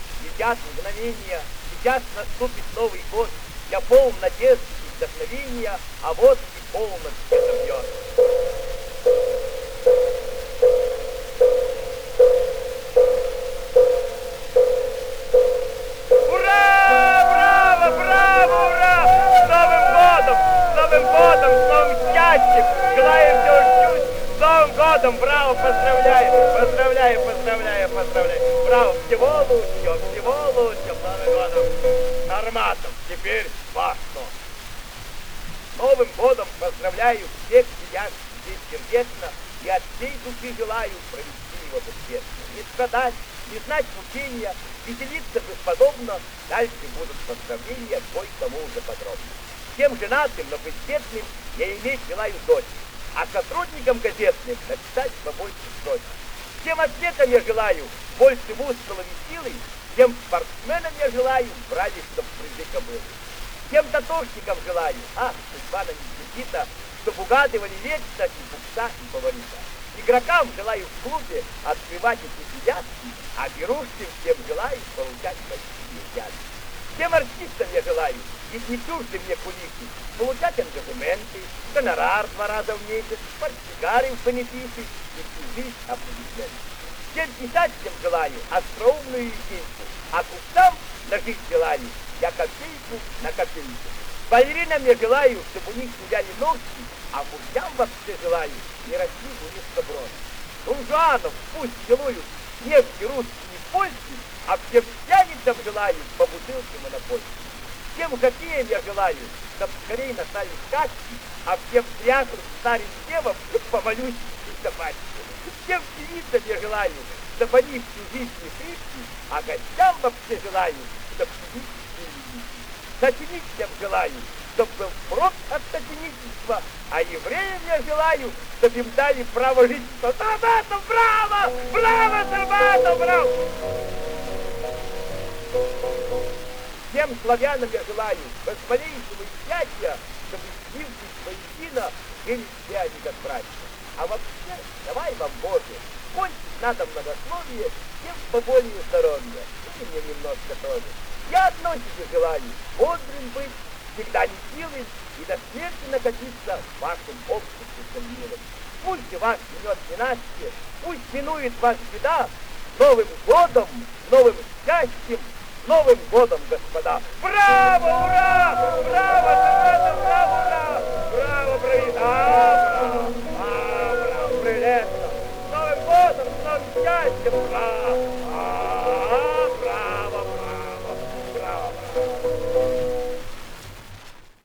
летят мгновения, сейчас наступит Новый год. Я полон надежд и вдохновения, а вот и полночь это бьет. Ура! Браво! Браво! Ура! С Новым годом! С Новым годом! С новым счастьем! Желаю всего чувств! С Новым годом! Браво! Поздравляю! Поздравляю! Поздравляю! Поздравляю! Браво! Всего лучшего! Всего лучшего! С Новым годом! Норматов! Теперь ваш сон! С Новым годом поздравляю всех сидящих здесь сердечно и от всей души желаю провести его беспечно. Не страдать, не знать мучения, веселиться бесподобно, дальше будут поздравления, кое-кому уже подробно. Всем женатым, но бездетным я иметь желаю дочь, а сотрудникам газетным написать побольше строчек. Всем атлетам я желаю больше мускулов и силы, всем спортсменам я желаю брали, чтоб призы кобылы. Всем татушникам желаю, судьба на них Никита, чтоб угадывали вечно и букса, и фаворита. Игрокам желаю в клубе открывать эти пятки, а берущим всем желаю получать почти взятки. Всем артистам я желаю, ведь не чужды мне кулисы, получать ангажементы, гонорар 2 раза в месяц, портсигары в бенефисы и всю жизнь аплодисменты. Всем писателям желаю остроумную идейку, а купцам нажить желаю я копейку на копейку. Балеринам я желаю, чтобы у них гуляли ногти, а мужьям вообще желаю не расти у них брони. Жуанов пусть целуют немцы, русские и польские, а всем пьяницам желаю по бутылке монопольской. Всем хоккеям я желаю, чтоб скорее настали сказки, а всем театрам, старым девам помолюсь и собачки. Всем певицам я желаю, чтобы они всю жизнь не шибки, а гостям вообще желаю, чтоб сидеть и не видеть. Сочинителям желаю, чтоб был прок от сочинительства, а евреям я желаю, чтоб им дали право жить. Сарбатов, браво! Браво, Сарбатов, браво! Всем славянам я желаю бесполейшего счастья, чтобы слившись воедино жили все они как братья. А вообще, давай вам, Боже, кончить надо многословие, всем поболее здоровья, и мне немножко тоже. Я одно себе желаю, бодрым быть, всегда не силой, и до смерти накатиться в вашем обществе милым. Пусть вас минет ненастье, пусть минует вас беда, с Новым годом, новым счастьем, с Новым годом, господа! Браво, ура! Браво, браво, браво, ура! Браво, браво, браво, прелестно! С Новым годом, с новым счастьем! Браво!